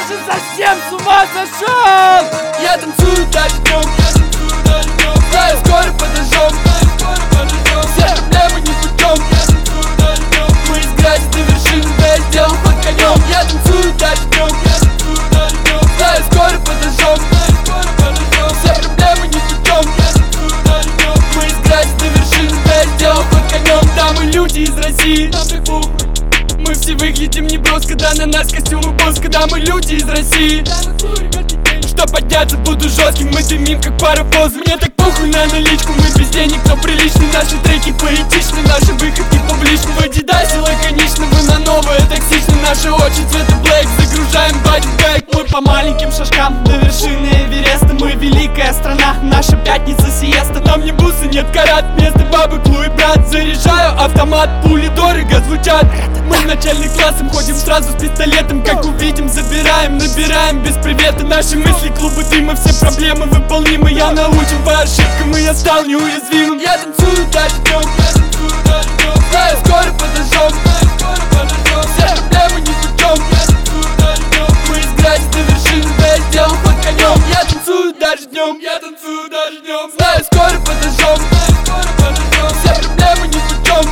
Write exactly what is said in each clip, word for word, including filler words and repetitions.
же совсем с ума сошел? Я танцую даже днем, знаю, скоро подожжем. Все проблемы не путем. Мы из грязи до вершины, да, сделаем под конем. Я танцую даже днем, знаю, скоро подожжем. Все проблемы не путем. Мы из грязи до вершины, да, сделаем под конем. Да, мы люди из России, нам так похуй. Мы все выглядим неброско, да, на нас костюмы босс. Когда мы люди из России, что подняться буду жестким, мы дымим как паровоз. Мне так похуй на наличку, мы без денег, но приличны. Наши треки поэтичны, наши выходки публичны. В Адидасе лаконично, вы на новое токсичны. Наши очи цвета блэк, загружаем бодибэк. Мы по маленьким шажкам до вершины Эвереста. Мы великая страна, наша пятница сиеста. Нам не бусы, нет карат, вместо бабы Клу и брат. Заряжаю автомат, пули дорого звучат. Мы в начальных классах ходим сразу с пистолетом. Как увидим, забираем, набираем без привета. Наши мысли, клубы дыма, все проблемы выполнимы. Я научен по ошибкам, и я стал неуязвимым. Я танцую даже днем, знаю, скоро подожжем. Все проблемы не путем. Мы из грязи до вершины, да, сделаем под конем. Я танцую даже днем, я танцую даже днем. Знаю, скоро подожжем. Все проблемы не путем.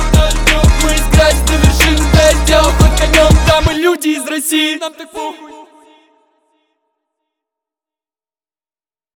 Мы из грязи до вершины, да, сделаем под конем. Да, мы люди из России, нам так похуй.